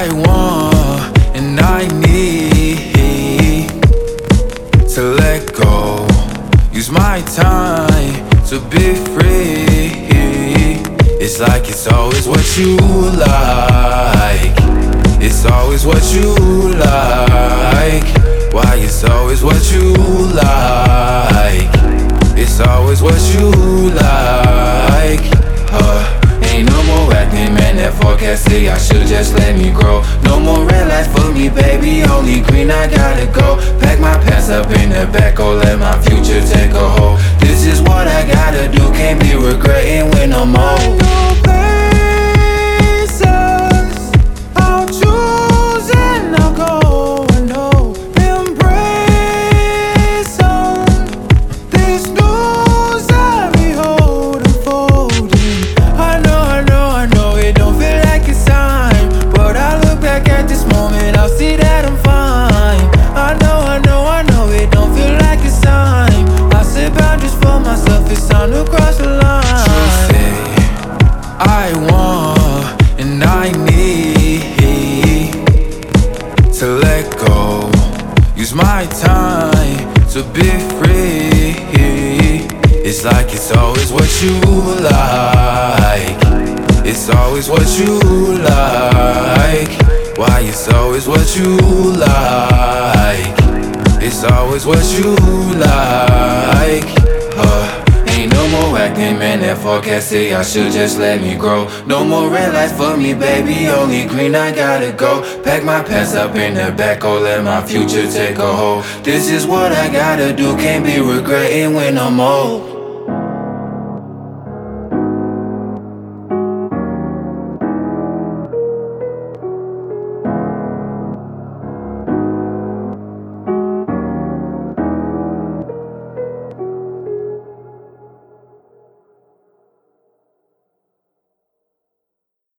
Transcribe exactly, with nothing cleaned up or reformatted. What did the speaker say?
I want and I need to let go. Use my time to be free. It's like it's always what you like. It's always what you like. Why it's always what you like. It's always what you like. uh, Ain't no more acting, man, that forecast say I should just let me grow. No more red lights for me, baby, only green, I gotta go. Pack my pants up in the back, oh, let my future take a hold. This is what I gotta do, can't be regretting when I'm old. I want and I need to let go. Use my time to be free. It's like it's always what you like. It's always what you like. Why it's always what you like. It's always what you like. uh. Ain't no more acting, man, that forecast say I should just let me grow. No more red lights for me, baby, only green, I gotta go. Pack my pants up in the back, oh, let my future take a hold. This is what I gotta do, can't be regretting when I'm old.